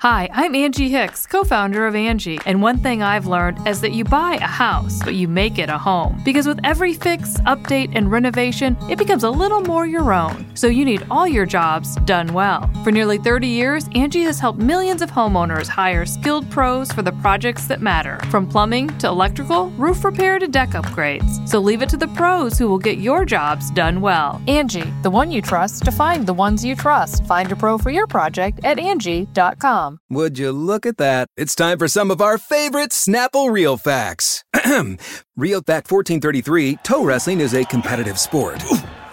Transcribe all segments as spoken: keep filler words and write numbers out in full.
Hi, I'm Angie Hicks, co-founder of Angie, and one thing I've learned is that you buy a house, but you make it a home. Because with every fix, update, and renovation, it becomes a little more your own. So you need all your jobs done well. For nearly thirty years, Angie has helped millions of homeowners hire skilled pros for the projects that matter, from plumbing to electrical, roof repair to deck upgrades. So leave it to the pros who will get your jobs done well. Angie, the one you trust to find the ones you trust. Find a pro for your project at Angie dot com. Would you look at that? It's time for some of our favorite Snapple Real Facts. Real Fact fourteen thirty-three, toe wrestling is a competitive sport.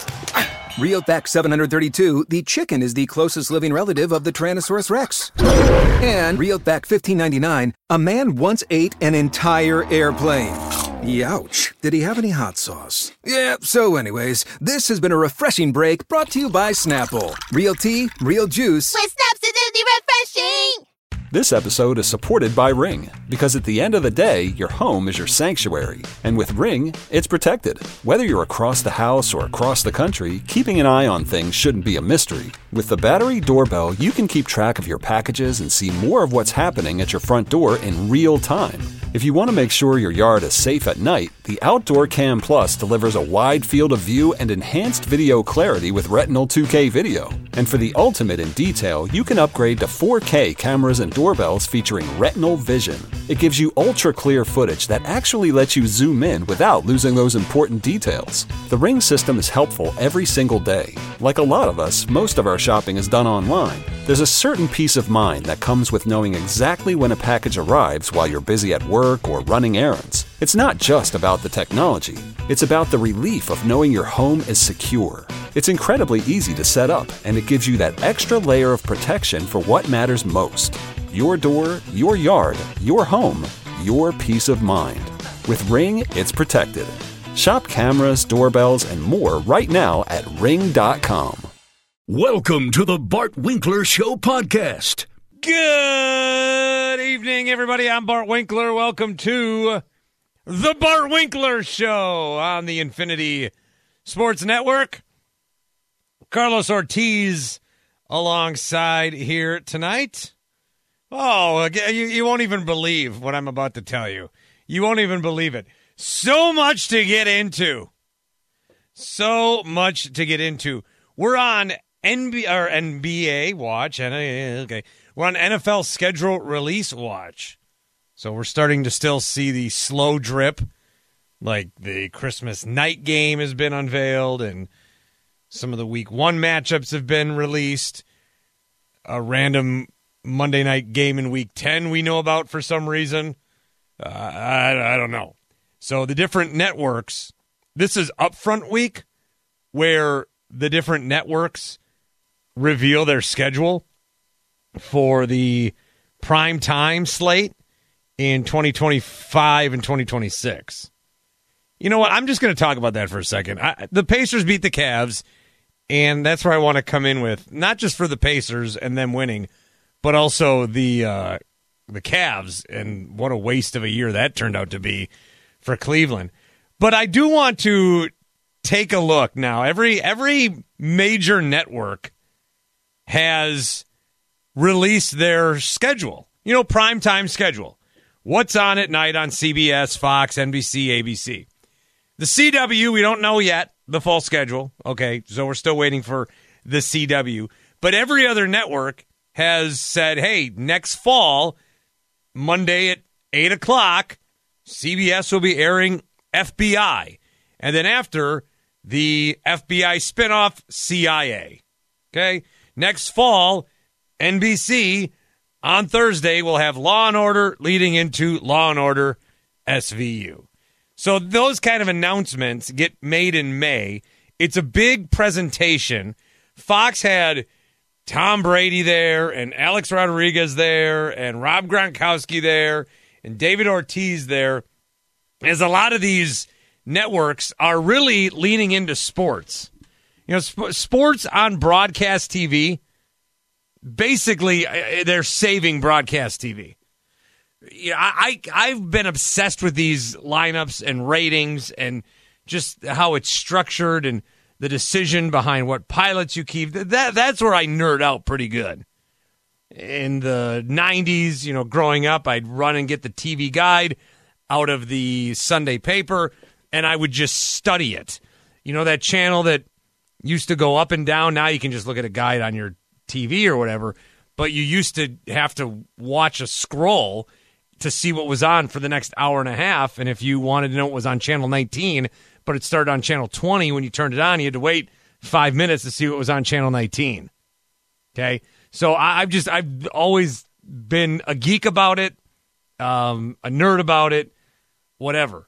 Real Fact seven hundred thirty-two, the chicken is the closest living relative of the Tyrannosaurus Rex. And Real Fact fifteen ninety-nine, a man once ate an entire airplane. Youch. Did he have any hot sauce? Yeah, so anyways, this has been a refreshing break brought to you by Snapple. Real tea, real juice. With Snap's Acidity Refreshing! This episode is supported by Ring, because at the end of the day, your home is your sanctuary. And with Ring, it's protected. Whether you're across the house or across the country, keeping an eye on things shouldn't be a mystery. With the battery doorbell, you can keep track of your packages and see more of what's happening at your front door in real time. If you want to make sure your yard is safe at night, the Outdoor Cam Plus delivers a wide field of view and enhanced video clarity with Retinal two K video. And for the ultimate in detail, you can upgrade to four K cameras and doorbells featuring Retinal Vision. It gives you ultra-clear footage that actually lets you zoom in without losing those important details. The Ring system is helpful every single day. Like a lot of us, most of our shopping is done online. There's a certain peace of mind that comes with knowing exactly when a package arrives while you're busy at work or running errands. It's not just about the technology. It's about the relief of knowing your home is secure. It's incredibly easy to set up, and it gives you that extra layer of protection for what matters most. Your door, your yard, your home, your peace of mind. With Ring, it's protected. Shop cameras, doorbells, and more right now at ring dot com. Welcome to the Bart Winkler Show podcast. Good evening, everybody. I'm Bart Winkler. Welcome to the Bart Winkler Show on the Infinity Sports Network. Carlos Ortiz alongside here tonight. Oh, you, you won't even believe what I'm about to tell you. You won't even believe it. So much to get into. So much to get into. We're on N B A, or N B A watch. Okay. We're on N F L schedule release watch. So we're starting to still see the slow drip. Like the Christmas night game has been unveiled and some of the week one matchups have been released. A random Monday night game in week ten we know about for some reason. Uh, I, I don't know. So the different networks, this is upfront week where the different networks reveal their schedule for the prime time slate in twenty twenty-five and twenty twenty-six. You know what? I'm just going to talk about that for a second. I, the Pacers beat the Cavs, and that's where I want to come in with, not just for the Pacers and them winning, but also the uh, the Cavs, and what a waste of a year that turned out to be for Cleveland. But I do want to take a look now. Every every major network has released their schedule. You know, primetime schedule. What's on at night on C B S, Fox, N B C, A B C. The C W, we don't know yet, the full schedule. Okay, so we're still waiting for the C W. But every other network has said, hey, next fall, Monday at eight o'clock, C B S will be airing F B I. And then after, the F B I spinoff, C I A. Okay? Next fall, N B C on Thursday will have Law and Order leading into Law and Order S V U. So those kind of announcements get made in May. It's a big presentation. Fox had Tom Brady there and Alex Rodriguez there and Rob Gronkowski there and David Ortiz there. As a lot of these networks are really leaning into sports. You know, sp- sports on broadcast T V, basically uh, they're saving broadcast T V. Yeah, I, I, I've been obsessed with these lineups and ratings and just how it's structured and the decision behind what pilots you keep. That That's where I nerd out pretty good. in the nineties, you know, growing up, I'd run and get the T V guide out of the Sunday paper, and I would just study it. You know, that channel that used to go up and down, now you can just look at a guide on your T V or whatever, but you used to have to watch a scroll to see what was on for the next hour and a half, and if you wanted to know what was on channel nineteen, but it started on channel twenty, when you turned it on, you had to wait five minutes to see what was on channel nineteen. Okay? So I, I've just, I've always been a geek about it, um, a nerd about it, whatever.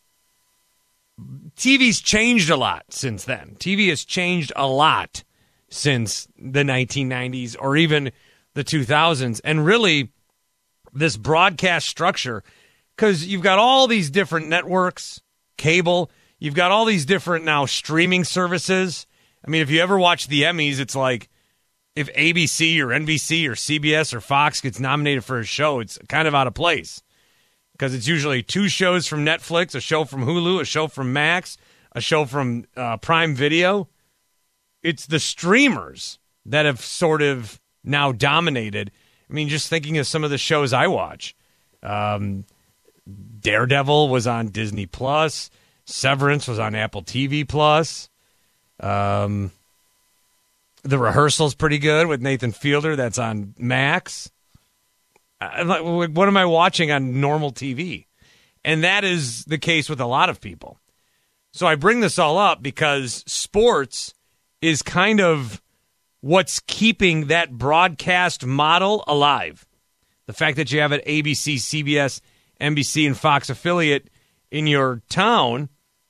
T V's changed a lot since then. T V has changed a lot since the nineteen nineties or even the two thousands. And really, this broadcast structure, because you've got all these different networks, cable, you've got all these different now streaming services. I mean, if you ever watch the Emmys, it's like if A B C or N B C or C B S or Fox gets nominated for a show, it's kind of out of place. Because it's usually two shows from Netflix, a show from Hulu, a show from Max, a show from uh, Prime Video. It's the streamers that have sort of now dominated. I mean, just thinking of some of the shows I watch. Um, Daredevil was on Disney Plus. Severance was on Apple T V Plus. Um, The Rehearsal's pretty good with Nathan Fielder. That's on Max. I'm like, what am I watching on normal T V? And that is the case with a lot of people. So I bring this all up because sports is kind of what's keeping that broadcast model alive. The fact that you have an A B C, C B S, N B C, and Fox affiliate in your town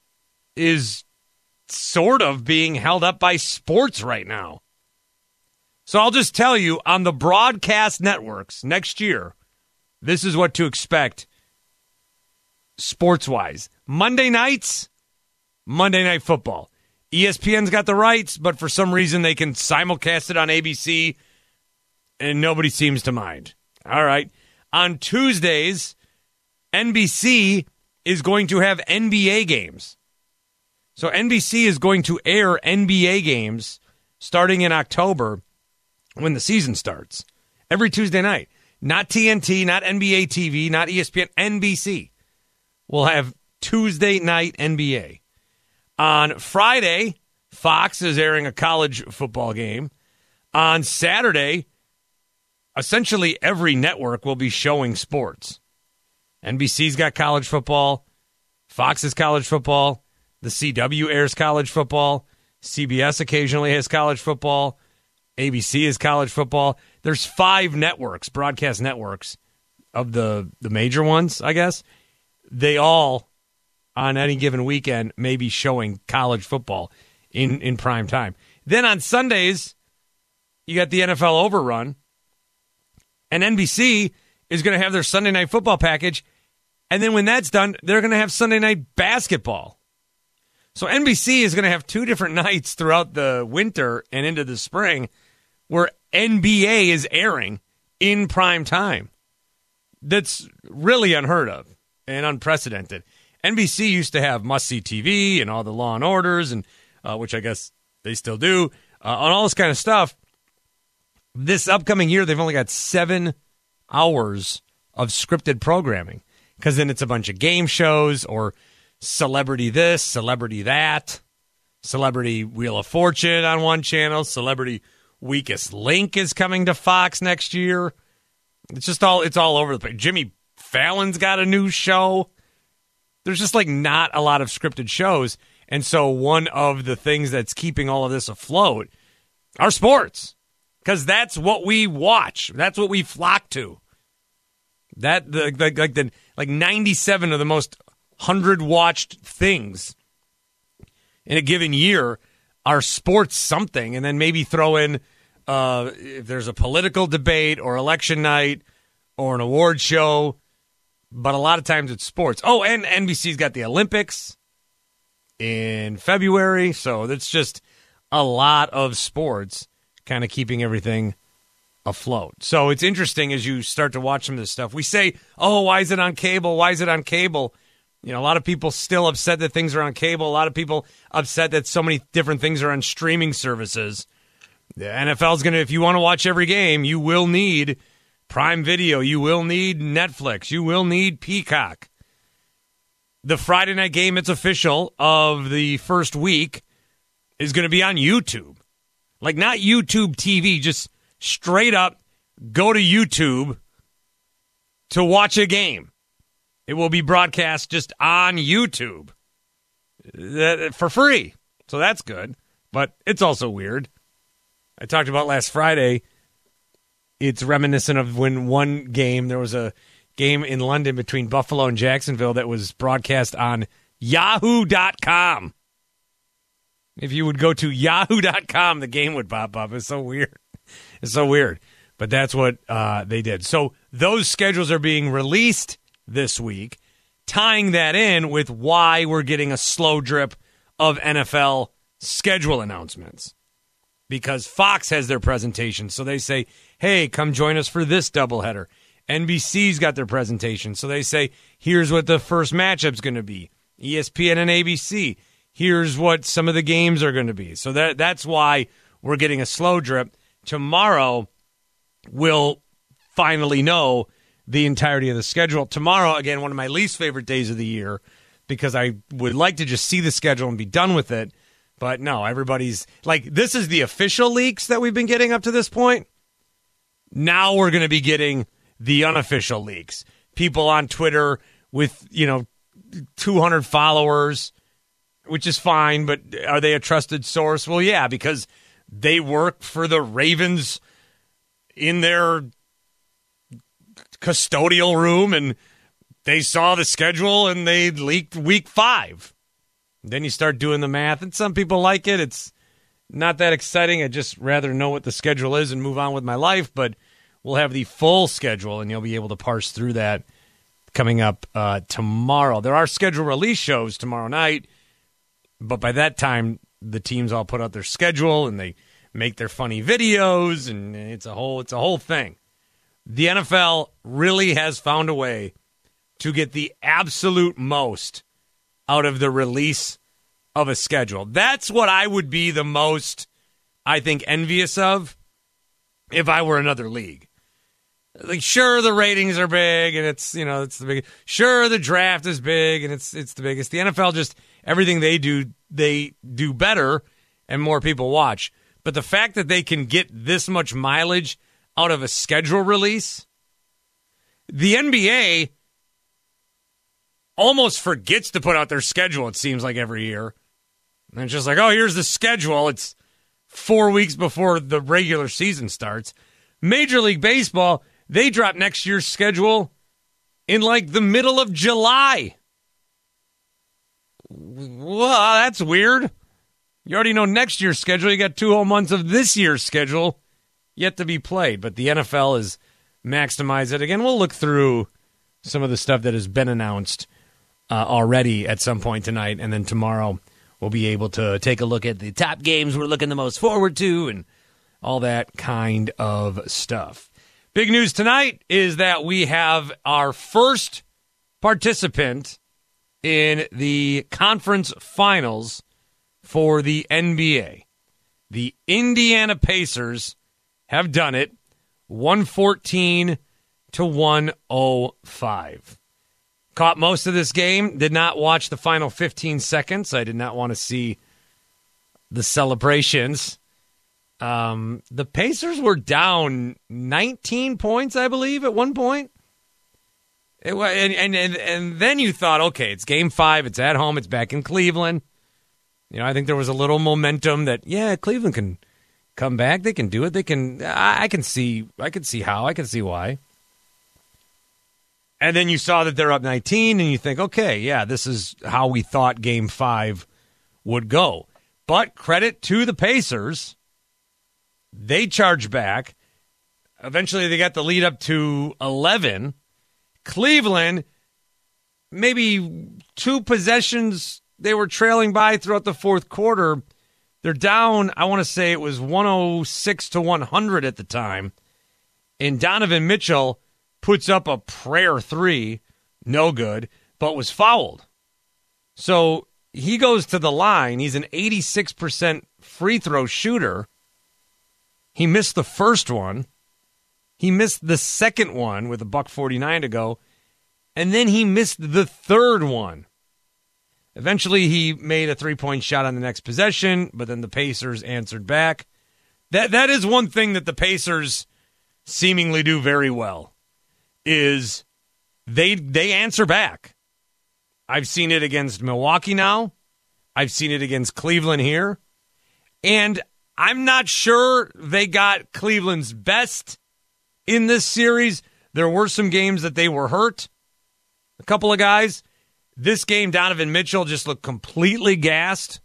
is sort of being held up by sports right now. So I'll just tell you, on the broadcast networks next year, this is what to expect sports-wise. Monday nights, Monday Night Football. E S P N's got the rights, but for some reason they can simulcast it on A B C, and nobody seems to mind. All right. On Tuesdays, N B C is going to have N B A games. So N B C is going to air N B A games starting in October when the season starts. Every Tuesday night. Not T N T, not N B A T V, not E S P N. N B C will have Tuesday night N B A. On Friday, Fox is airing a college football game. On Saturday, essentially every network will be showing sports. N B C's got college football. Fox is college football. The C W airs college football. C B S occasionally has college football. A B C is college football. There's five networks, broadcast networks, of the, the major ones, I guess. They all, on any given weekend, may be showing college football in, in prime time. Then on Sundays, you got the N F L Overrun. And N B C is going to have their Sunday Night Football package. And then when that's done, they're going to have Sunday Night Basketball. So N B C is going to have two different nights throughout the winter and into the spring where N B A is airing in prime time. That's really unheard of and unprecedented. N B C used to have must-see T V and all the Law and Orders, and uh, which I guess they still do, uh, on all this kind of stuff. This upcoming year, they've only got seven hours of scripted programming because then it's a bunch of game shows or Celebrity this, Celebrity that, Celebrity Wheel of Fortune on one channel, Celebrity Weakest Link is coming to Fox next year. It's just all, it's all over the place. Jimmy Fallon's got a new show. There's just like not a lot of scripted shows. And so one of the things that's keeping all of this afloat are sports. Because that's what we watch. That's what we flock to. That the, the like the like ninety-seven of the most hundred watched things in a given year are sports something, and then maybe throw in uh, if there's a political debate or election night or an award show. But a lot of times it's sports. Oh, and N B C's got the Olympics in February, so that's just a lot of sports kind of keeping everything afloat. So it's interesting as you start to watch some of this stuff. We say, oh, why is it on cable? Why is it on cable? You know, a lot of people still upset that things are on cable. A lot of people upset that so many different things are on streaming services. The N F L's going to, if you want to watch every game, you will need Prime Video. You will need Netflix. You will need Peacock. The Friday night game, it's official, of the first week is going to be on YouTube. Like, not YouTube T V, just straight up go to YouTube to watch a game. It will be broadcast just on YouTube for free. So that's good, but it's also weird. I talked about last Friday. It's reminiscent of when one game, there was a game in London between Buffalo and Jacksonville that was broadcast on yahoo dot com. If you would go to yahoo dot com, the game would pop up. It's so weird. It's so weird. But that's what uh, they did. So those schedules are being released this week, tying that in with why we're getting a slow drip of N F L schedule announcements. Because Fox has their presentation, so they say, hey, come join us for this doubleheader. N B C's got their presentation, so they say, here's what the first matchup's going to be. E S P N and A B C, here's what some of the games are going to be. So that that's why we're getting a slow drip. Tomorrow, we'll finally know the entirety of the schedule. Tomorrow, again, one of my least favorite days of the year, because I would like to just see the schedule and be done with it. But no, everybody's like, this is the official leaks that we've been getting up to this point. Now we're going to be getting the unofficial leaks. People on Twitter with, you know, two hundred followers, which is fine, but are they a trusted source? Well, yeah, because they work for the Ravens in their custodial room, and they saw the schedule and they leaked week five. Then you start doing the math, and some people like it. It's not that exciting. I'd just rather know what the schedule is and move on with my life, but we'll have the full schedule, and you'll be able to parse through that coming up uh, tomorrow. There are schedule release shows tomorrow night, but by that time, the teams all put out their schedule, and they make their funny videos, and it's a whole, it's a whole thing. The N F L really has found a way to get the absolute most out of the release of a schedule. That's what I would be the most, I think, envious of if I were another league. Like, sure, the ratings are big, and it's, you know, it's the big. Sure, the draft is big, and it's it's the biggest. The N F L, just everything they do, they do better, and more people watch. But the fact that they can get this much mileage out of a schedule release, the N B A almost forgets to put out their schedule, it seems like, every year. And it's just like, oh, here's the schedule. It's four weeks before the regular season starts. Major League Baseball, they drop next year's schedule in like the middle of July. Well, that's weird. You already know next year's schedule. You got two whole months of this year's schedule yet to be played. But the N F L has maximized it. Again, we'll look through some of the stuff that has been announced uh, already at some point tonight. And then tomorrow we'll be able to take a look at the top games we're looking the most forward to and all that kind of stuff. Big news tonight is that we have our first participant in the conference finals for the N B A. The Indiana Pacers have done it, one fourteen to one oh five. Caught most of this game, did not watch the final fifteen seconds. I did not want to see the celebrations. Um, the Pacers were down nineteen points, I believe, at one point. It, and, and, and, and then you thought, okay, it's game five, it's at home, it's back in Cleveland. You know, I think there was a little momentum that, yeah, Cleveland can come back. They can do it. They can, I, I can see, I can see how, I can see why. And then you saw that they're up nineteen, and you think, okay, yeah, this is how we thought game five would go. But credit to the Pacers. They charged back. Eventually, they got the lead up to eleven. Cleveland, maybe two possessions they were trailing by throughout the fourth quarter. They're down, I want to say it was one oh six to one hundred at the time. And Donovan Mitchell puts up a prayer three, no good, but was fouled. So he goes to the line. He's an eighty-six percent free throw shooter. He missed the first one. He missed the second one with a buck forty-nine to go. And then he missed the third one. Eventually, he made a three-point shot on the next possession, but then the Pacers answered back. That That is one thing that the Pacers seemingly do very well, is they they answer back. I've seen it against Milwaukee now. I've seen it against Cleveland here. And I'm not sure they got Cleveland's best in this series. There were some games that they were hurt. A couple of guys. This game, Donovan Mitchell just looked completely gassed.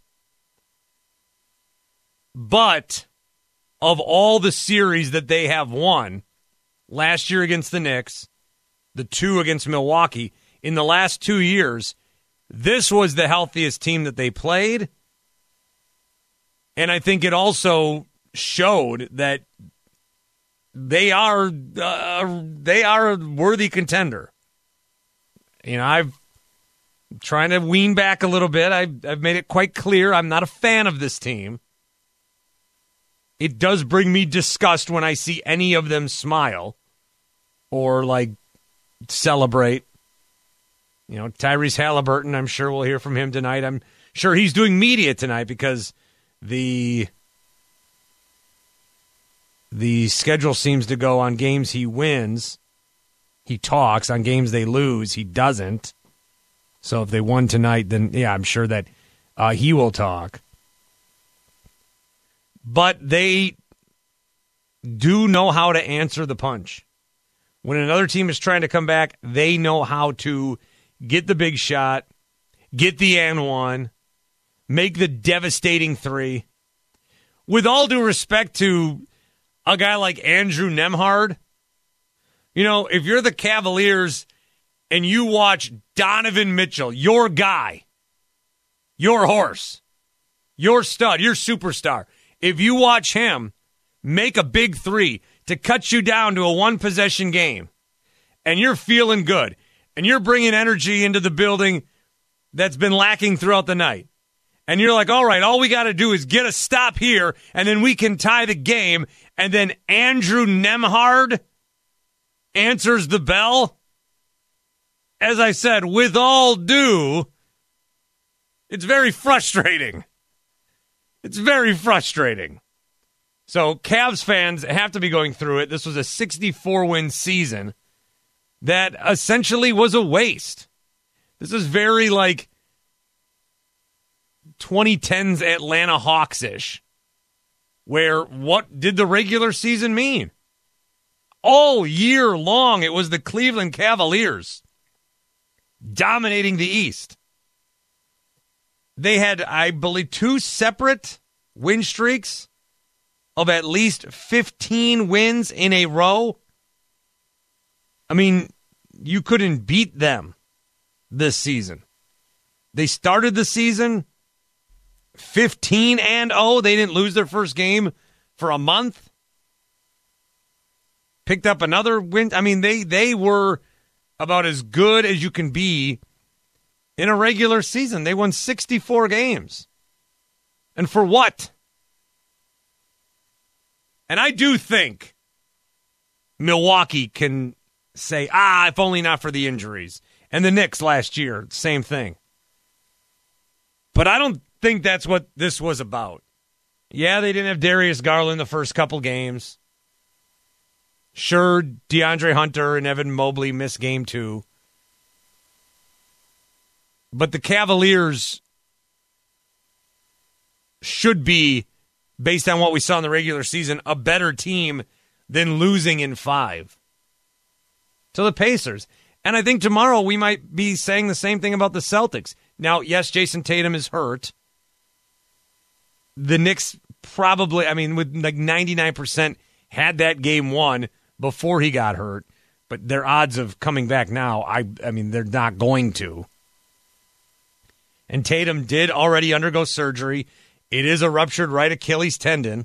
But of all the series that they have won, last year against the Knicks, the two against Milwaukee, in the last two years, this was the healthiest team that they played. And I think it also showed that they are uh, they are a worthy contender. You know, I've trying to wean back a little bit. I've, I've made it quite clear I'm not a fan of this team. It does bring me disgust when I see any of them smile or, like, celebrate. You know, Tyrese Halliburton, I'm sure we'll hear from him tonight. I'm sure he's doing media tonight because the the schedule seems to go on games he wins. He talks. On games they lose, he doesn't. So if they won tonight, then, yeah, I'm sure that uh, he will talk. But they do know how to answer the punch. When another team is trying to come back, they know how to get the big shot, get the and one, make the devastating three. With all due respect to a guy like Andrew Nembhard, you know, if you're the Cavaliers and you watch Donovan Mitchell, your guy, your horse, your stud, your superstar, if you watch him make a big three to cut you down to a one-possession game, and you're feeling good, and you're bringing energy into the building that's been lacking throughout the night, and you're like, all right, all we got to do is get a stop here, and then we can tie the game, and then Andrew Nembhard answers the bell. As I said, with all due, it's very frustrating. It's very frustrating. So Cavs fans have to be going through it. This was a sixty-four win season that essentially was a waste. This is very like twenty tens Atlanta Hawks-ish, where what did the regular season mean? All year long, it was the Cleveland Cavaliers dominating the East. They had, I believe, two separate win streaks of at least fifteen wins in a row. I mean, you couldn't beat them this season. They started the season fifteen and oh. They didn't lose their first game for a month. Picked up another win. I mean, they, they were about as good as you can be in a regular season. They won sixty-four games. And for what? And I do think Milwaukee can say, ah, if only not for the injuries. And the Knicks last year, same thing. But I don't think that's what this was about. Yeah, they didn't have Darius Garland the first couple games. Sure, DeAndre Hunter and Evan Mobley missed game two. But the Cavaliers should be, based on what we saw in the regular season, a better team than losing in five to the Pacers. And I think tomorrow we might be saying the same thing about the Celtics. Now, yes, Jason Tatum is hurt. The Knicks probably, I mean, with like ninety-nine percent had that game won before he got hurt. But their odds of coming back now, I, I mean, they're not going to. And Tatum did already undergo surgery. It is a ruptured right Achilles tendon.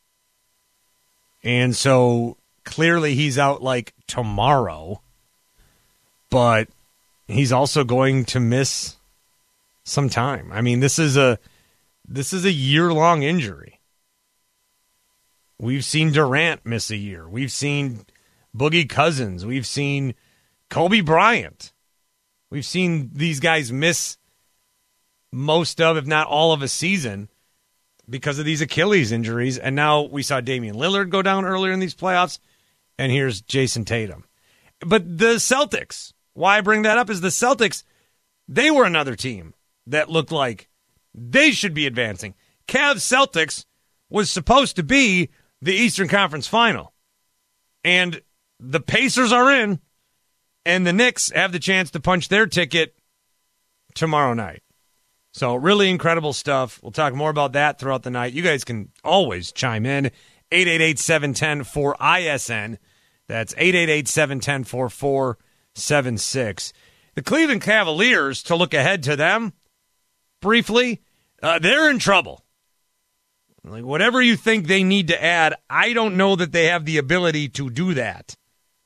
And so clearly he's out like tomorrow. But he's also going to miss some time. I mean, this is a this is a year-long injury. We've seen Durant miss a year. We've seen Boogie Cousins. We've seen Kobe Bryant. We've seen these guys miss most of, if not all of a season because of these Achilles injuries. And now we saw Damian Lillard go down earlier in these playoffs, and here's Jason Tatum. But the Celtics, why I bring that up is the Celtics, they were another team that looked like they should be advancing. Cavs Celtics was supposed to be the Eastern Conference Final. And the Pacers are in, and the Knicks have the chance to punch their ticket tomorrow night. So really incredible stuff. We'll talk more about that throughout the night. You guys can always chime in. eight eight eight, seven one zero, four I S N. That's eight eight eight, seven one zero, four four seven six. The Cleveland Cavaliers, to look ahead to them briefly, uh, they're in trouble. Like, whatever you think they need to add, I don't know that they have the ability to do that.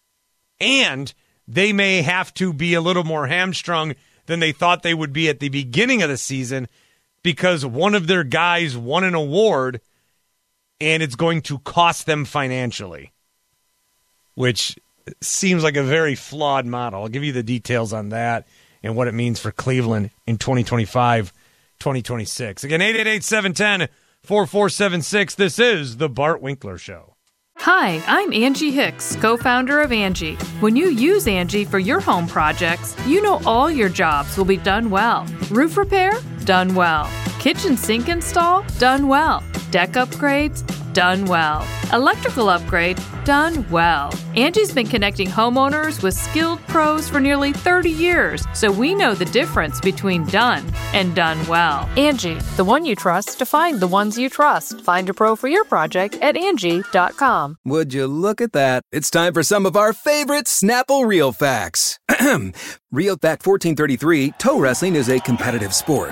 And they may have to be a little more hamstrung than they thought they would be at the beginning of the season because one of their guys won an award and it's going to cost them financially, which seems like a very flawed model. I'll give you the details on that and what it means for Cleveland in twenty twenty-five, twenty twenty-six. Again, eight eight eight, seven one zero, four four seven six. This is The Bart Winkler Show. Hi, I'm Angie Hicks, co-founder of Angie. When you use Angie for your home projects, you know all your jobs will be done well. Roof repair? Done well. Kitchen sink install? Done well. Deck upgrades? Done well. Electrical upgrade? Done well. Angie's been connecting homeowners with skilled pros for nearly thirty years, so we know the difference between done and done well. Angie, the one you trust to find the ones you trust. Find a pro for your project at Angie dot com. Would you look at that? It's time for some of our favorite Snapple Real Facts. Real Fact fourteen thirty-three, toe wrestling is a competitive sport.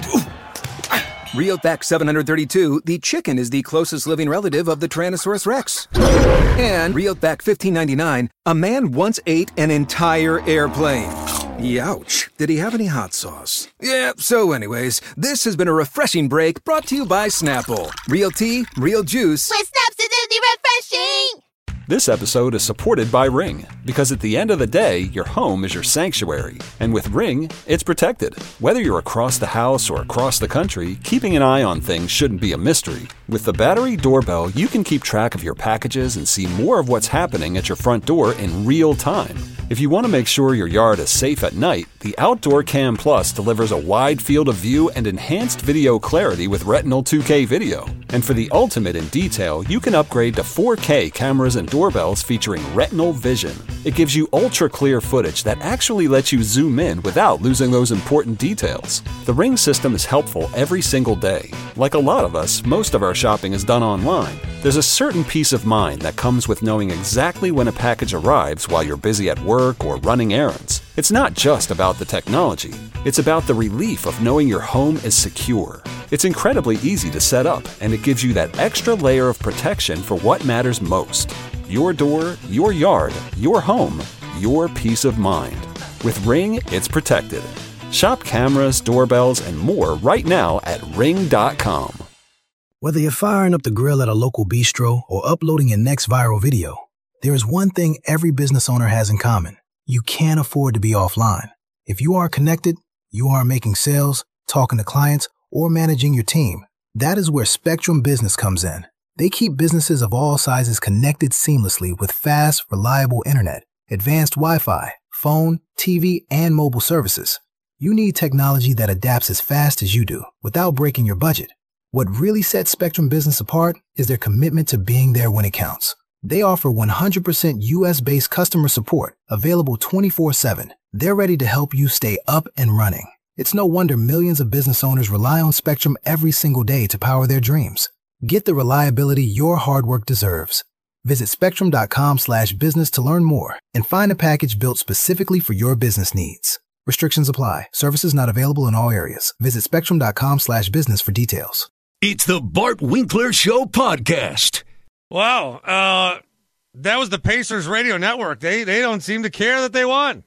Real Fact seven hundred thirty-two, the chicken is the closest living relative of the Tyrannosaurus Rex. And Real Fact fifteen ninety-nine, a man once ate an entire airplane. Youch. Did he have any hot sauce? Yeah, so anyways, this has been a refreshing break brought to you by Snapple. Real tea, real juice. With Snaps, it's refreshing. This episode is supported by Ring, because at the end of the day, your home is your sanctuary. And with Ring, it's protected. Whether you're across the house or across the country, keeping an eye on things shouldn't be a mystery. With the battery doorbell, you can keep track of your packages and see more of what's happening at your front door in real time. If you want to make sure your yard is safe at night, the Outdoor Cam Plus delivers a wide field of view and enhanced video clarity with Retinal two K video. And for the ultimate in detail, you can upgrade to four K cameras and doorbells featuring Retinal Vision. It gives you ultra-clear footage that actually lets you zoom in without losing those important details. The Ring system is helpful every single day. Like a lot of us, most of our shopping is done online. There's a certain peace of mind that comes with knowing exactly when a package arrives while you're busy at work or running errands. It's not just about the technology. It's about the relief of knowing your home is secure. It's incredibly easy to set up, and it gives you that extra layer of protection for what matters most. Your door, your yard, your home, your peace of mind. With Ring, it's protected. Shop cameras, doorbells, and more right now at ring dot com. Whether you're firing up the grill at a local bistro or uploading your next viral video, there is one thing every business owner has in common. You can't afford to be offline. If you are connected, you are making sales, talking to clients, or managing your team. That is where Spectrum Business comes in. They keep businesses of all sizes connected seamlessly with fast, reliable internet, advanced Wi-Fi, phone, T V, and mobile services. You need technology that adapts as fast as you do without breaking your budget. What really sets Spectrum Business apart is their commitment to being there when it counts. They offer one hundred percent U S-based customer support, available twenty-four seven. They're ready to help you stay up and running. It's no wonder millions of business owners rely on Spectrum every single day to power their dreams. Get the reliability your hard work deserves. Visit spectrum.com slash business to learn more and find a package built specifically for your business needs. Restrictions apply. Services not available in all areas. Visit spectrum.com slash business for details. It's the Bart Winkler Show podcast. Wow. Uh, that was the Pacers radio network. They they don't seem to care that they won.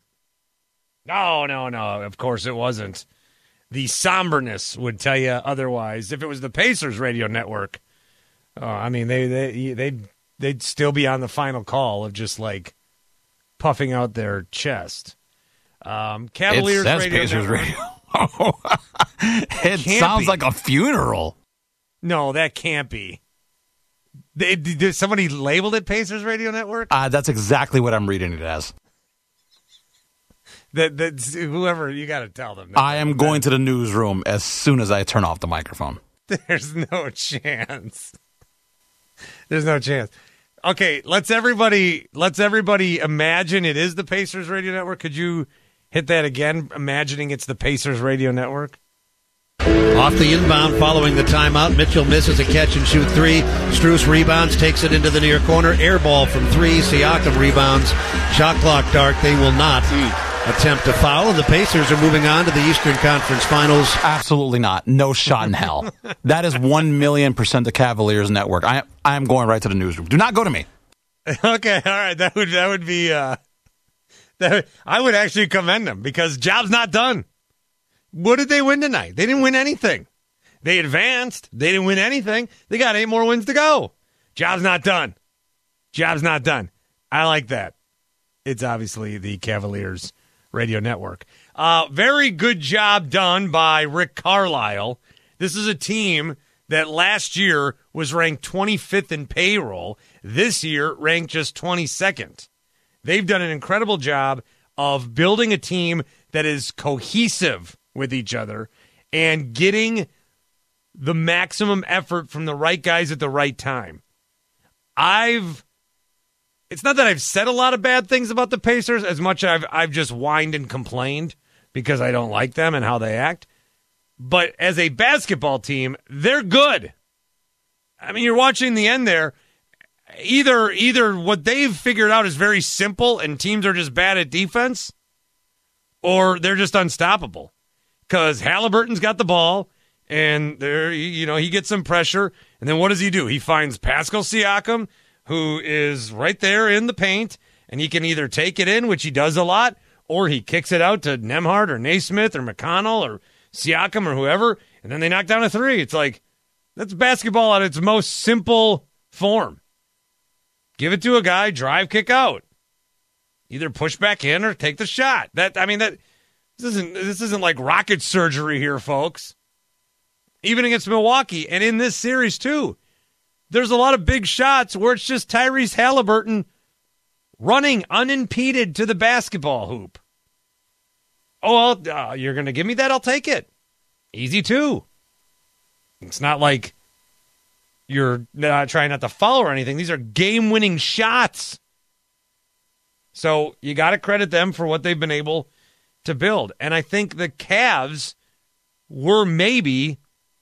No, no, no. Of course it wasn't. The somberness would tell you otherwise. If it was the Pacers radio network, uh, I mean, they they they'd they'd still be on the final call of just like puffing out their chest. Um, Cavaliers it says radio Pacers network. radio. It Can't sounds be. like a funeral. No, that can't be. They, did somebody labeled it Pacers Radio Network? Uh, that's exactly what I'm reading it as. That that whoever you got to tell them. I am going to the newsroom as soon as I turn off the microphone. There's no chance. There's no chance. Okay, let's everybody let's everybody imagine it is the Pacers Radio Network. Could you hit that again? Imagining it's the Pacers Radio Network. Off the inbound following the timeout, Mitchell misses a catch-and-shoot three. Strus rebounds, takes it into the near corner. Air ball from three. Siakam rebounds. Shot clock dart. They will not attempt to foul, and the Pacers are moving on to the Eastern Conference Finals. Absolutely not. No shot in hell. That is one million percent the Cavaliers network. I I am going right to the newsroom. Do not go to me. Okay, all right. That would that would be. Uh, that I would actually commend them because job's not done. What did they win tonight? They didn't win anything. They advanced. They didn't win anything. They got eight more wins to go. Job's not done. Job's not done. I like that. It's obviously the Cavaliers Radio Network. Uh, very good job done by Rick Carlisle. This is a team that last year was ranked twenty-fifth in payroll. This year ranked just twenty-second. They've done an incredible job of building a team that is cohesive with each other and getting the maximum effort from the right guys at the right time. I've It's not that I've said a lot of bad things about the Pacers as much as I've, I've just whined and complained because I don't like them and how they act. But as a basketball team, they're good. I mean, you're watching the end there. Either either what they've figured out is very simple and teams are just bad at defense, or they're just unstoppable. Because Halliburton's got the ball, and there, you know, he gets some pressure, and then what does he do? He finds Pascal Siakam, who is right there in the paint, and he can either take it in, which he does a lot, or he kicks it out to Nembhard or Naismith or McConnell or Siakam or whoever, and then they knock down a three. It's like, that's basketball at its most simple form. Give it to a guy, drive, kick out. Either push back in or take the shot. That I mean, that this isn't this isn't like rocket surgery here, folks. Even against Milwaukee, and in this series too. There's a lot of big shots where it's just Tyrese Halliburton running unimpeded to the basketball hoop. Oh, uh, you're going to give me that? I'll take it. Easy, too. It's not like you're uh, trying not to foul or anything. These are game-winning shots. So you got to credit them for what they've been able to build. And I think the Cavs were maybe...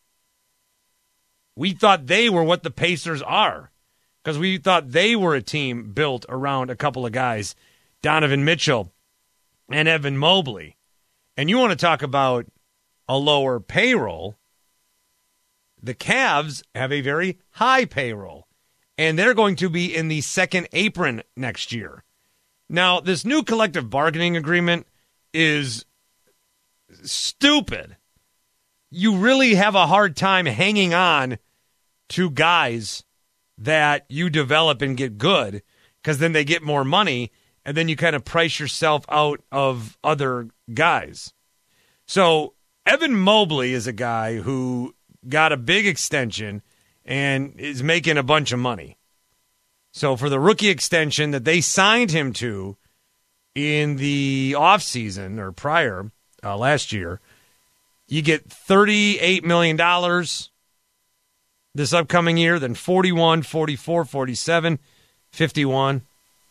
We thought they were what the Pacers are because we thought they were a team built around a couple of guys, Donovan Mitchell and Evan Mobley. And you want to talk about a lower payroll, the Cavs have a very high payroll, and they're going to be in the second apron next year. Now, this new collective bargaining agreement is stupid. You really have a hard time hanging on to guys that you develop and get good because then they get more money and then you kind of price yourself out of other guys. So Evan Mobley is a guy who got a big extension and is making a bunch of money. So for the rookie extension that they signed him to in the offseason or prior uh, last year, you get thirty-eight million dollars this upcoming year, then forty-one, forty-four, forty-seven, fifty-one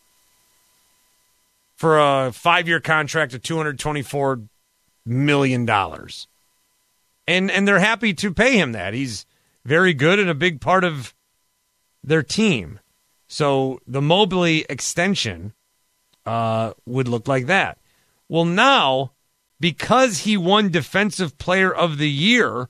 for a five-year contract of two hundred twenty-four million dollars. And and they're happy to pay him that. He's very good and a big part of their team. So the Mobley extension uh, would look like that. Well, now, because he won Defensive Player of the Year,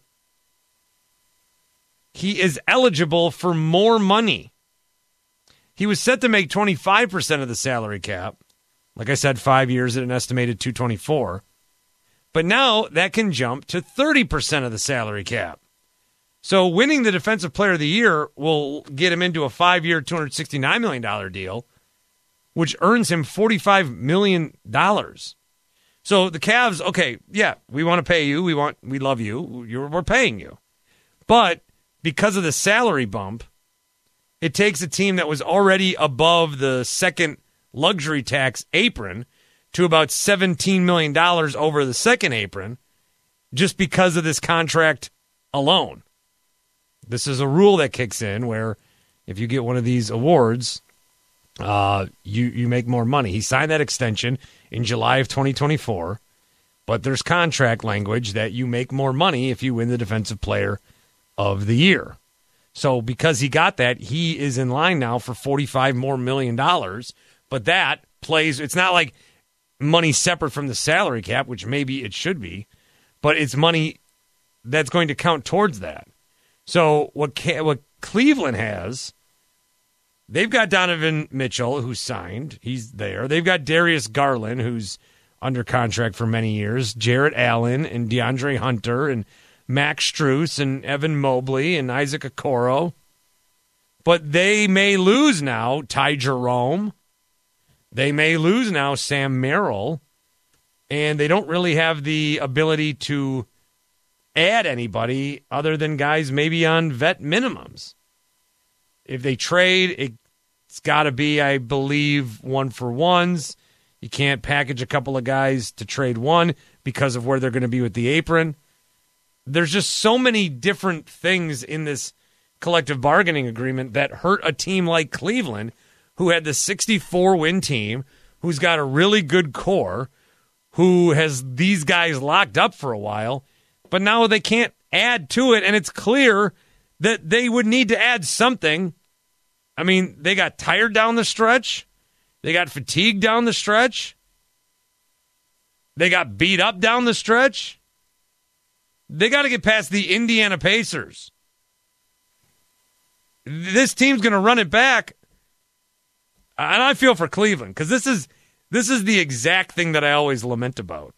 he is eligible for more money. He was set to make twenty-five percent of the salary cap. Like I said, five years at an estimated two hundred twenty-four. But now that can jump to thirty percent of the salary cap. So winning the Defensive Player of the Year will get him into a five-year, two hundred sixty-nine million dollars deal, which earns him forty-five million dollars. So the Cavs, okay, yeah, we want to pay you. We want, we love you. You're, we're paying you. But because of the salary bump, it takes a team that was already above the second luxury tax apron to about seventeen million dollars over the second apron just because of this contract alone. This is a rule that kicks in where if you get one of these awards, uh, you, you make more money. He signed that extension in July of twenty twenty-four, but there's contract language that you make more money if you win the Defensive Player of the Year. So because he got that, he is in line now for forty-five more million dollars, but that plays, it's not like money separate from the salary cap, which maybe it should be, but it's money that's going to count towards that. So what what Cleveland has, they've got Donovan Mitchell, who's signed. He's there. They've got Darius Garland, who's under contract for many years, Jarrett Allen and DeAndre Hunter and Max Strus and Evan Mobley and Isaac Okoro. But they may lose now Ty Jerome. They may lose now Sam Merrill. And they don't really have the ability to add anybody other than guys maybe on vet minimums. If they trade, it's got to be, I believe, one for ones. You can't package a couple of guys to trade one because of where they're going to be with the apron. There's just so many different things in this collective bargaining agreement that hurt a team like Cleveland, who had the sixty-four win team, who's got a really good core, who has these guys locked up for a while, but now they can't add to it, and it's clear that they would need to add something. I mean, they got tired down the stretch. They got fatigued down the stretch. They got beat up down the stretch. They got to get past the Indiana Pacers. This team's going to run it back. And I feel for Cleveland because this is this is the exact thing that I always lament about.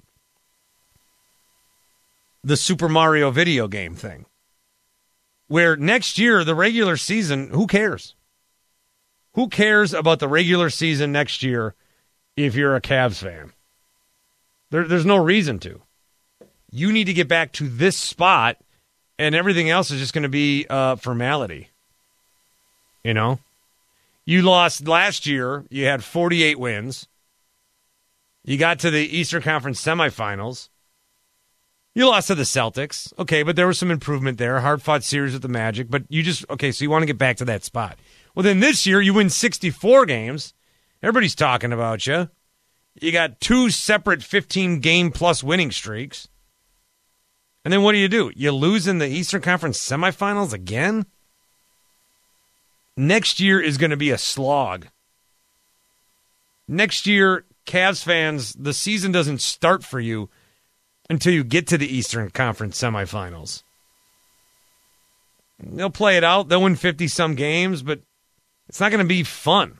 The Super Mario video game thing. Where next year, the regular season, who cares? Who cares about the regular season next year if you're a Cavs fan? There, there's no reason to. You need to get back to this spot, and everything else is just going to be uh, formality. You know? You lost last year. You had forty-eight wins. You got to the Eastern Conference semifinals. You lost to the Celtics. Okay, but there was some improvement there. Hard-fought series with the Magic. But you just, okay, so you want to get back to that spot. Well, then this year you win sixty-four games. Everybody's talking about you. You got two separate fifteen-game-plus winning streaks. And then what do you do? You lose in the Eastern Conference semifinals again? Next year is going to be a slog. Next year, Cavs fans, the season doesn't start for you until you get to the Eastern Conference semifinals. They'll play it out. They'll win fifty-some games, but it's not going to be fun.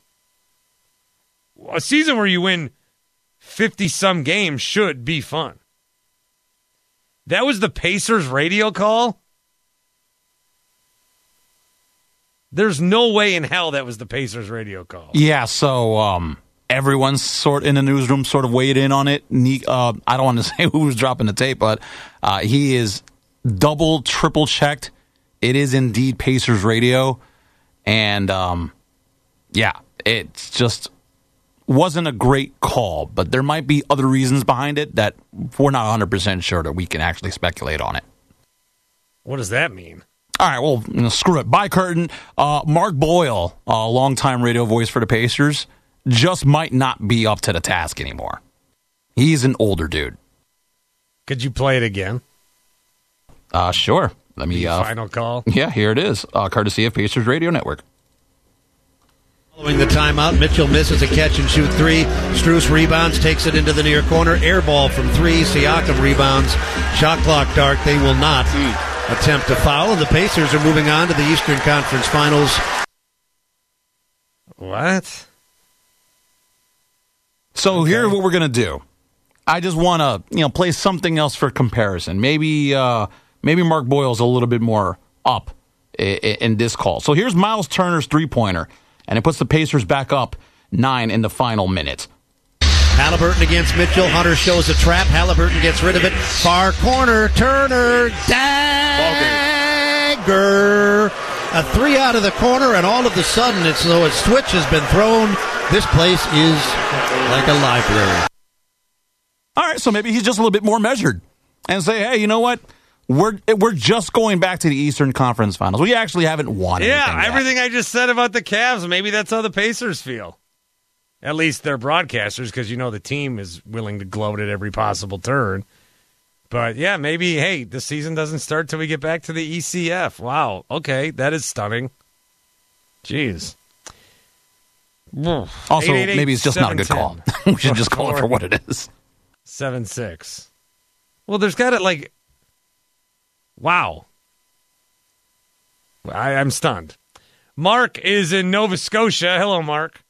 A season where you win fifty-some games should be fun. That was the Pacers radio call? There's no way in hell that was the Pacers radio call. Yeah, so um, everyone's sort in the newsroom sort of weighed in on it. Uh, I don't want to say who was dropping the tape, but uh, he is double, triple checked. It is indeed Pacers radio. And, um, yeah, it's just wasn't a great call, but there might be other reasons behind it that we're not one hundred percent sure that we can actually speculate on it. What does that mean? All right, well, you know, screw it. By curtain, uh, Mark Boyle, a uh, longtime radio voice for the Pacers, just might not be up to the task anymore. He's an older dude. Could you play it again? Uh, sure. Let me. The uh, final call? Yeah, here it is, uh, courtesy of Pacers Radio Network. Following the timeout, Mitchell misses a catch-and-shoot three. Strus rebounds, takes it into the near corner. Air ball from three. Siakam rebounds. Shot clock dark. They will not mm. attempt to foul, and the Pacers are moving on to the Eastern Conference Finals. What? So okay. Here's what we're going to do. I just want to, you know, play something else for comparison. Maybe, uh, maybe Mark Boyle's a little bit more up in, in this call. So here's Miles Turner's three-pointer, and it puts the Pacers back up nine in the final minute. Halliburton against Mitchell. Hunter shows a trap. Halliburton gets rid of it. Far corner. Turner. Dagger. A three out of the corner, and all of a sudden, it's though a switch has been thrown. This place is like a library. All right, so maybe he's just a little bit more measured and say, hey, you know what? We're we're just going back to the Eastern Conference Finals. We actually haven't won anything Yeah, yet. everything I just said about the Cavs, maybe that's how the Pacers feel. At least they're broadcasters, because you know the team is willing to gloat at every possible turn. But, yeah, maybe, hey, the season doesn't start till we get back to the E C F. Wow, okay, that is stunning. Jeez. Also, maybe it's just not a good call. We should just call it for what it is. seven six. Well, there's got to, like, wow. I, I'm stunned. Mark is in Nova Scotia. Hello, Mark.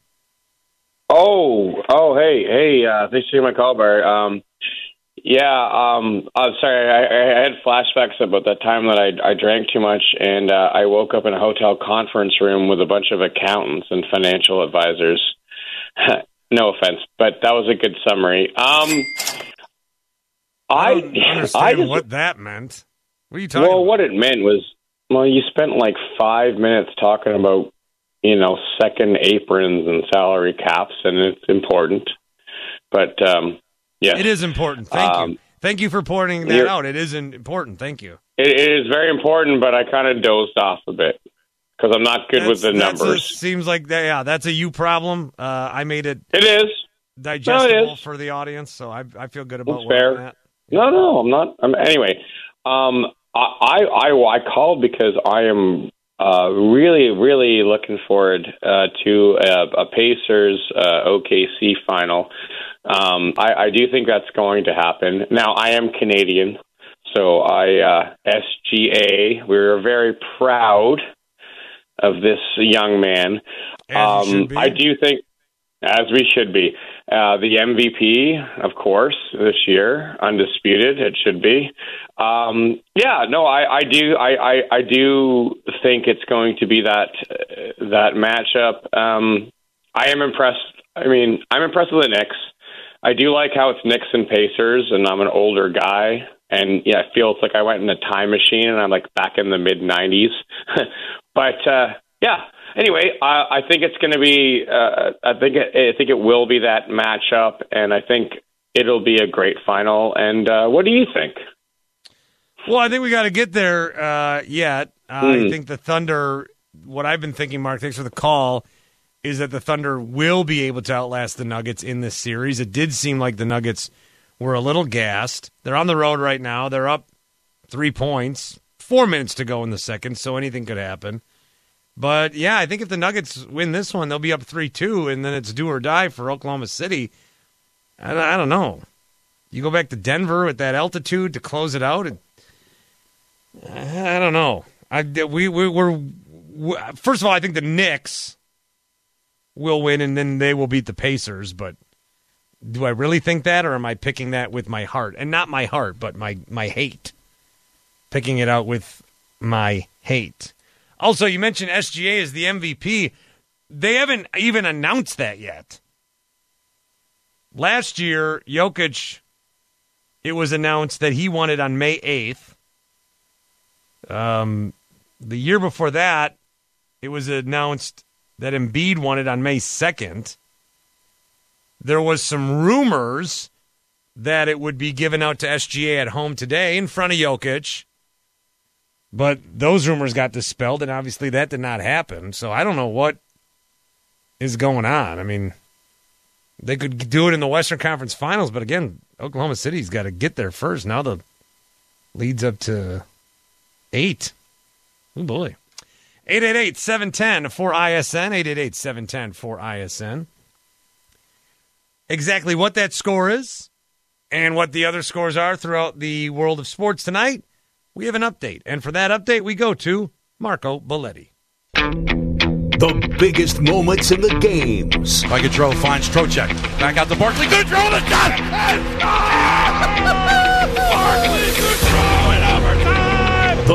Oh, oh, hey, hey, uh, thanks for taking my call, Bart. Um, yeah, um, I'm sorry, I, I had flashbacks about that time that I, I drank too much, and uh, I woke up in a hotel conference room with a bunch of accountants and financial advisors. No offense, but that was a good summary. Um, I I don't understand I just, what that meant. What are you talking well, about? what it meant was, well, you spent like five minutes talking about, you know, second aprons and salary caps, and it's important. But, um, yeah. It is important. Thank um, you. Thank you for pointing that out. It is important. Thank you. It, it is very important, but I kind of dozed off a bit because I'm not good That's, with the that's numbers. A, seems like, that, yeah, that's a you problem. Uh, I made it It is. digestible No, it is. for the audience, so I, I feel good about That's fair. that. No, no, I'm not. I'm, anyway, um, I, I, I called because I am uh, really, really looking forward uh, to a, a Pacers uh, O K C final. Um, I, I do think that's going to happen. Now, I am Canadian, so I uh, S G A. We're very proud of this young man. As you should be. I do think, as we should be. Uh, the M V P, of course, this year, undisputed. It should be. Um, yeah, no, I, I do. I, I, I do think it's going to be that uh, that matchup. Um, I am impressed. I mean, I'm impressed with the Knicks. I do like how it's Knicks and Pacers, and I'm an older guy, and yeah, it feels like I went in a time machine, and I'm like back in the mid nineties. But uh, yeah. Anyway, I, I think it's going to be. Uh, I think it, I think it will be that matchup, and I think it'll be a great final. And uh, what do you think? Well, I think we got to get there uh, yet. Uh, Mm. I think the Thunder. What I've been thinking, Mark, thanks for the call, is that the Thunder will be able to outlast the Nuggets in this series. It did seem like the Nuggets were a little gassed. They're on the road right now. They're up three points, four minutes to go in the second, so anything could happen. But, yeah, I think if the Nuggets win this one, they'll be up three two, and then it's do or die for Oklahoma City. I, I don't know. You go back to Denver with that altitude to close it out. And, I don't know. I, we, we, we're, we, first of all, I think the Knicks will win, and then they will beat the Pacers. But do I really think that, or am I picking that with my heart? And not my heart, but my, my hate. Picking it out with my hate. Also, you mentioned S G A as the M V P. They haven't even announced that yet. Last year, Jokic, it was announced that he won it on May eighth. Um, the year before that, it was announced that Embiid won it on May second. There was some rumors that it would be given out to S G A at home today in front of Jokic. But those rumors got dispelled, and obviously that did not happen. So I don't know what is going on. I mean, they could do it in the Western Conference Finals, but again, Oklahoma City's got to get there first. Now the lead's up to eight. Oh, boy. eight eight eight, seven one zero, four I S N, eight eight eight, seven one zero, four I S N. Exactly what that score is and what the other scores are throughout the world of sports tonight, we have an update. And for that update, we go to Marco Belletti. The biggest moments in the games. By Gaudreau finds Trocheck. Back out to Barkley. Gaudreau, the shot! And Barkley, Gaudreau in overtime! The biggest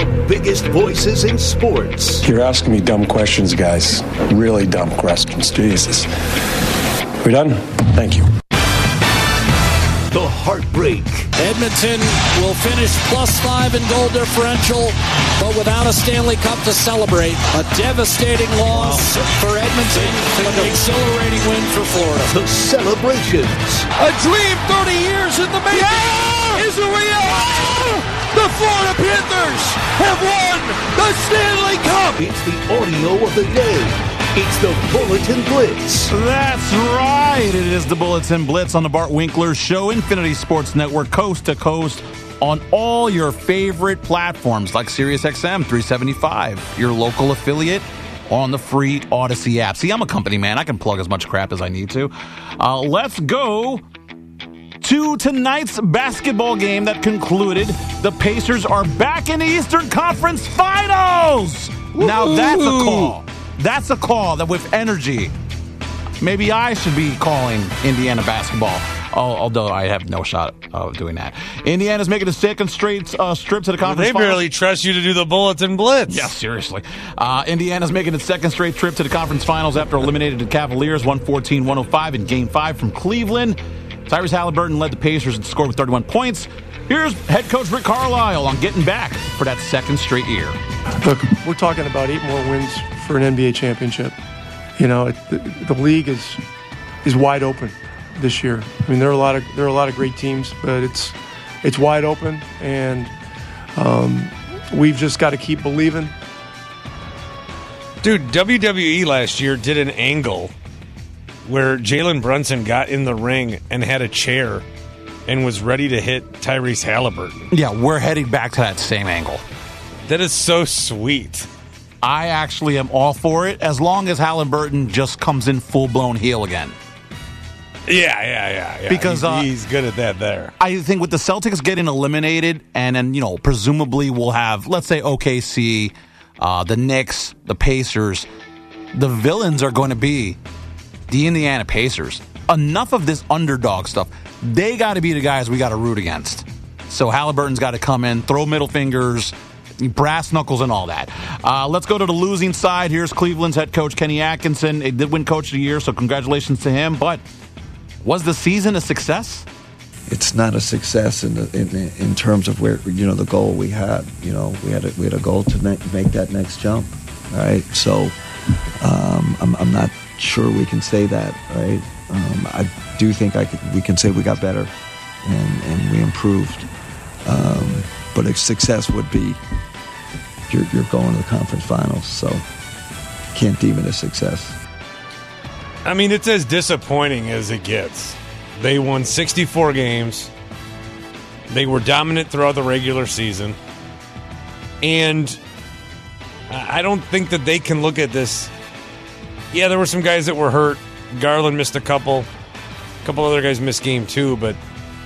biggest voices in sports. You're asking me dumb questions, guys. Really dumb questions. Jesus. We done? Thank you. The Heartbreak. Edmonton will finish plus five in goal differential, but without a Stanley Cup to celebrate. A devastating loss wow. for Edmonton, but an exhilarating win for Florida. The Celebrations. A dream thirty years in the making yeah! is a reality. The Florida Panthers have won the Stanley Cup. It's the audio of the day. It's the Bulletin Blitz. That's right. It is the Bulletin Blitz on the Bart Winkler Show, Infinity Sports Network, coast to coast, on all your favorite platforms like SiriusXM three seventy-five, your local affiliate, on the free Odyssey app. See, I'm a company man. I can plug as much crap as I need to. Uh, let's go to tonight's basketball game that concluded. The Pacers are back in the Eastern Conference Finals. Woo-hoo. Now that's a call. That's a call that with energy. Maybe I should be calling Indiana basketball, although I have no shot of doing that. Indiana's making a second straight uh, trip to the conference well, they finals. barely trust you to do the Bulletin Blitz. Yeah, seriously. Uh, Indiana's making its second straight trip to the conference finals after eliminating the Cavaliers one fourteen one oh five in Game five from Cleveland. Tyrese Halliburton led the Pacers and scored with thirty-one points. Here's head coach Rick Carlisle on getting back for that second straight year. Look, we're talking about eight more wins for an N B A championship. You know, it, the, the league is is wide open this year. I mean, there are a lot of there are a lot of great teams, but it's it's wide open, and um, we've just got to keep believing. Dude, W W E last year did an angle where Jalen Brunson got in the ring and had a chair and was ready to hit Tyrese Halliburton. Yeah, we're heading back to that same angle. That is so sweet. I actually am all for it, as long as Halliburton just comes in full-blown heel again. Yeah, yeah, yeah. yeah. Because he's, uh, he's good at that there. I think with the Celtics getting eliminated, and then, you know, presumably we'll have, let's say, O K C, uh, the Knicks, the Pacers, the villains are going to be the Indiana Pacers. Enough of this underdog stuff. They got to be the guys we got to root against. So Halliburton's got to come in, throw middle fingers, brass knuckles and all that. Uh, let's go to the losing side. Here's Cleveland's head coach, Kenny Atkinson. He did win Coach of the Year, so congratulations to him. But was the season a success? It's not a success in the, in, in terms of where, you know, the goal we had. You know, we had a, we had a goal to make, make that next jump, right? So um, I'm, I'm not sure we can say that, right? Um, I do think I could, we can say we got better and, and we improved. Um, but a success would be you're, you're going to the conference finals, so can't deem it a success. I mean, it's as disappointing as it gets. They won sixty-four games. They were dominant throughout the regular season. And I don't think that they can look at this. Yeah, there were some guys that were hurt. Garland missed a couple. A couple other guys missed game two, but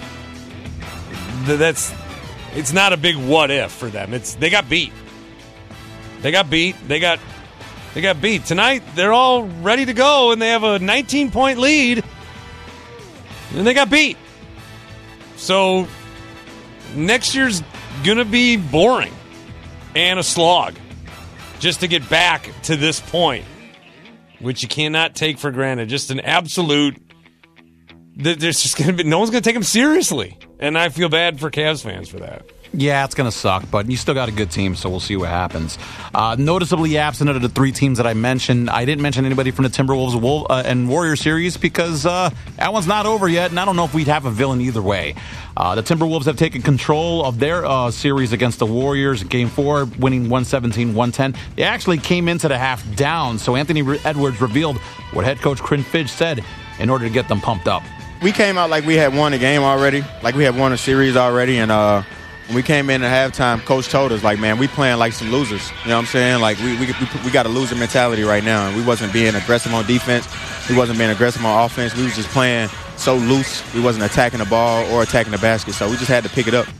that's it's not a big what if for them. It's they got beat. They got beat. They got they got beat. Tonight they're all ready to go and they have a nineteen point lead. And they got beat. So next year's gonna be boring and a slog just to get back to this point, which you cannot take for granted. Just an absolute. There's just gonna be no one's gonna take them seriously, and I feel bad for Cavs fans for that. Yeah, it's going to suck, but you still got a good team, so we'll see what happens. Uh, noticeably absent of the three teams that I mentioned. I didn't mention anybody from the Timberwolves Wolf, uh, and Warrior series because uh, that one's not over yet, and I don't know if we'd have a villain either way. Uh, the Timberwolves have taken control of their uh, series against the Warriors in Game four, winning one seventeen one ten. They actually came into the half down, so Anthony Edwards revealed what head coach Quinn Fitch said in order to get them pumped up. We came out like we had won a game already, like we had won a series already, and uh, when we came in at halftime, Coach told us, like, man, we playing like some losers. You know what I'm saying? Like, we we, we, we got a loser mentality right now, and we wasn't being aggressive on defense. We wasn't being aggressive on offense. We was just playing so loose. We wasn't attacking the ball or attacking the basket, so we just had to pick it up.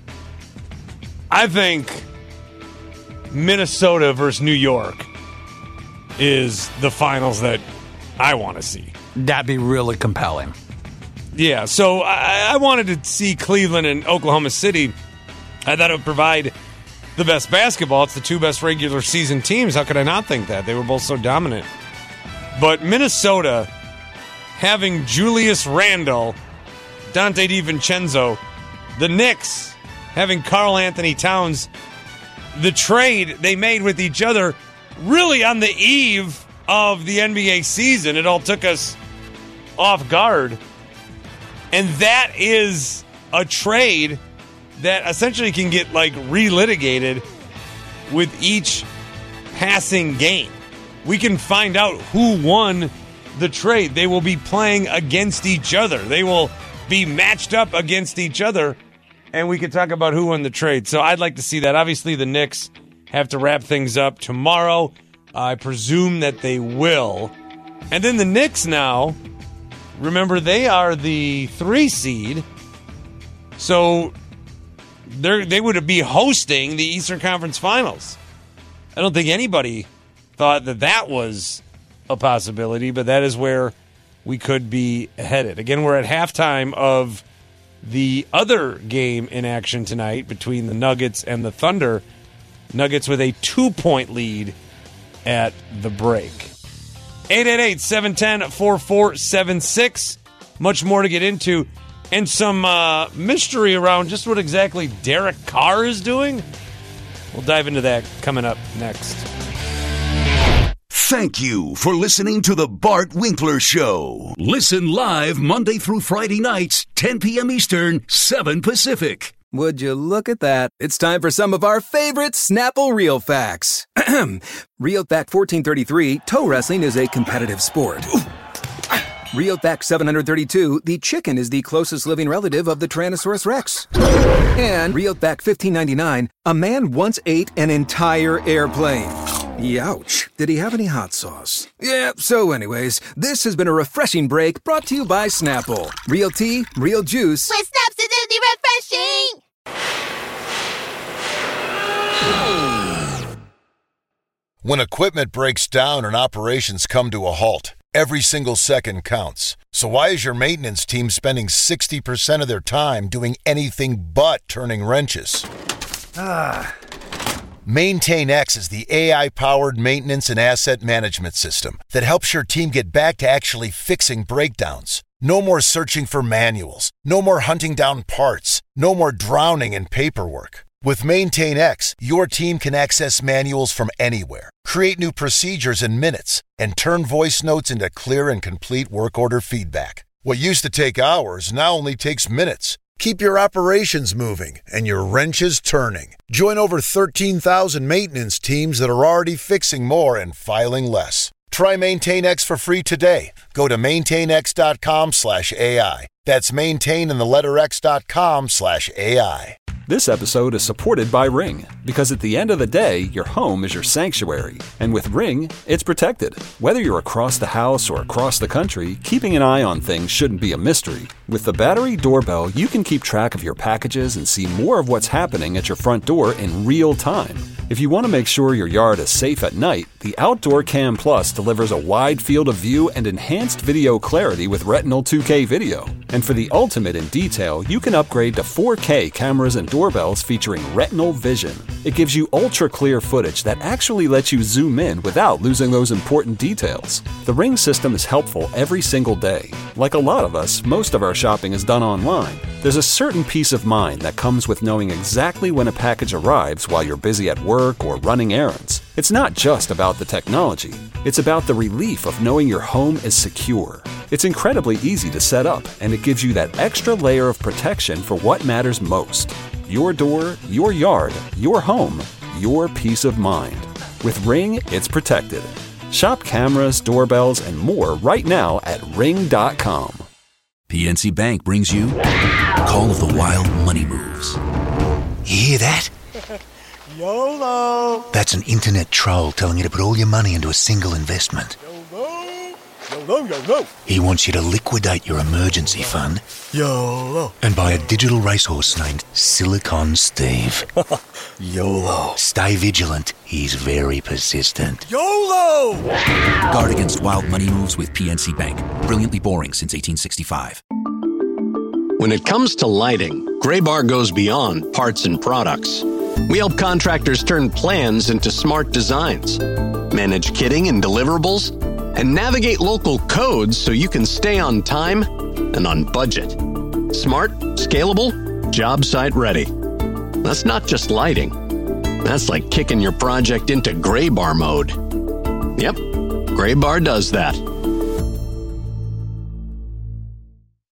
I think Minnesota versus New York is the finals that I want to see. That'd be really compelling. Yeah, so I, I wanted to see Cleveland and Oklahoma City. I thought it would provide the best basketball. It's the two best regular season teams. How could I not think that? They were both so dominant. But Minnesota having Julius Randle, Dante DiVincenzo, the Knicks having Karl Anthony Towns, the trade they made with each other really on the eve of the N B A season. It all took us off guard. And that is a trade that essentially can get like relitigated with each passing game. We can find out who won the trade. They will be playing against each other. They will be matched up against each other, and we can talk about who won the trade. So I'd like to see that. Obviously, the Knicks have to wrap things up tomorrow. I presume that they will. And then the Knicks now, remember, they are the three seed, so They're, they would be hosting the Eastern Conference Finals. I don't think anybody thought that that was a possibility, but that is where we could be headed. Again, we're at halftime of the other game in action tonight between the Nuggets and the Thunder. Nuggets with a two-point lead at the break. eight eight eight, seven one zero, four four seven six. Much more to get into. And some uh, mystery around just what exactly Derek Carr is doing. We'll dive into that coming up next. Thank you for listening to The Bart Winkler Show. Listen live Monday through Friday nights, ten p.m. Eastern, seven Pacific. Would you look at that? It's time for some of our favorite Snapple Real Facts. Real Fact fourteen thirty-three, toe wrestling is a competitive sport. Real Fact seven hundred thirty-two, the chicken is the closest living relative of the Tyrannosaurus Rex. And Real Fact fifteen ninety-nine, a man once ate an entire airplane. Youch. Did he have any hot sauce? Yeah, so anyways, this has been a refreshing break brought to you by Snapple. Real tea, real juice. With Snaps Acidity Refreshing! When equipment breaks down and operations come to a halt, every single second counts. So why is your maintenance team spending sixty percent of their time doing anything but turning wrenches? Ah. MaintainX is the A I-powered maintenance and asset management system that helps your team get back to actually fixing breakdowns. No more searching for manuals. No more hunting down parts. No more drowning in paperwork. With MaintainX, your team can access manuals from anywhere, create new procedures in minutes, and turn voice notes into clear and complete work order feedback. What used to take hours now only takes minutes. Keep your operations moving and your wrenches turning. Join over thirteen thousand maintenance teams that are already fixing more and filing less. Try MaintainX for free today. Go to maintainx.com slash AI. That's maintain in the letter x.com slash AI. This episode is supported by Ring, because at the end of the day, your home is your sanctuary. And with Ring, it's protected. Whether you're across the house or across the country, keeping an eye on things shouldn't be a mystery. With the Battery Doorbell, you can keep track of your packages and see more of what's happening at your front door in real time. If you want to make sure your yard is safe at night, the Outdoor Cam Plus delivers a wide field of view and enhanced video clarity with Retinal two K video. And for the ultimate in detail, you can upgrade to four K cameras and doorbells featuring Retinal Vision. It gives you ultra-clear footage that actually lets you zoom in without losing those important details. The Ring system is helpful every single day. Like a lot of us, most of our shopping is done online. There's a certain peace of mind that comes with knowing exactly when a package arrives while you're busy at work or running errands. It's not just about the technology. It's about the relief of knowing your home is secure. It's incredibly easy to set up, and it gives you that extra layer of protection for what matters most. Your door, your yard, your home, your peace of mind. With Ring, it's protected. Shop cameras, doorbells, and more right now at ring dot com. P N C Bank brings you Call of the Wild Money Moves. You hear that? YOLO! That's an internet troll telling you to put all your money into a single investment. YOLO! YOLO, YOLO! He wants you to liquidate your emergency fund YOLO! and buy a digital racehorse named Silicon Steve. YOLO! Stay vigilant. He's very persistent. YOLO! Guard against wild money moves with P N C Bank. Brilliantly boring since eighteen sixty-five. When it comes to lighting, Graybar goes beyond parts and products. We help contractors turn plans into smart designs, manage kitting and deliverables, and navigate local codes so you can stay on time and on budget. Smart, scalable, job site ready. That's not just lighting. That's like kicking your project into Gray Bar mode. Yep, Gray Bar does that.